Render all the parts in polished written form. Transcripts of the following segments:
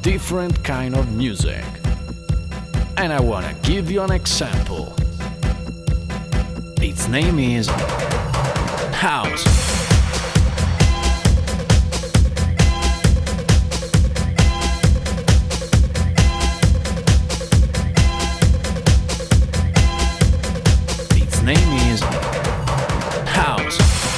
different kind of music. And I wanna give you an example. Its name is house. Its name is house.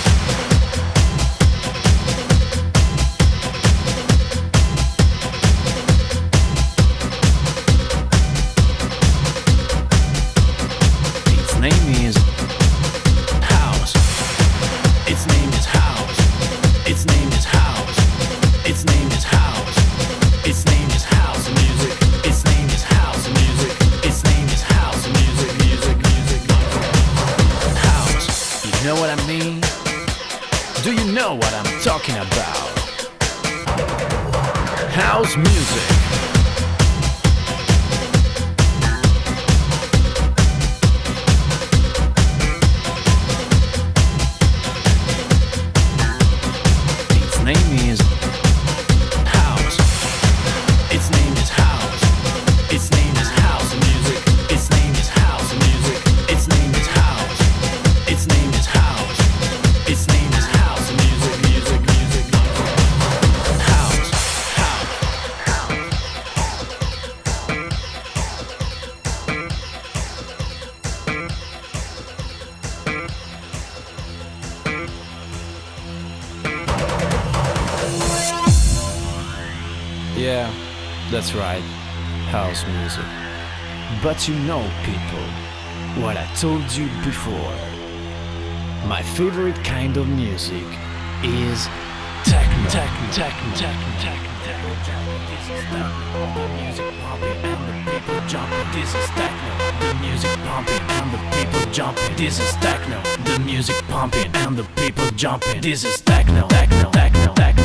Its name is house. Its name is house. Its name is house. Its name is house. Its name is house music. Its name is house music. Its name is house music. Music. House. You know what I mean? Do you know what I'm talking about? House music. Its name is house. Its name is house. Its name is house music. Its name is house music. Its name is house. Its name is house. Its name is house music. Music. House. Yeah, that's right, house music. But you know, people, what I told you before. My favorite kind of music is techno. This is techno, the music pumping and the people jumping. This is techno, the music pumping and the people jumping. This is techno, the music pumping and the people jumping. This is techno.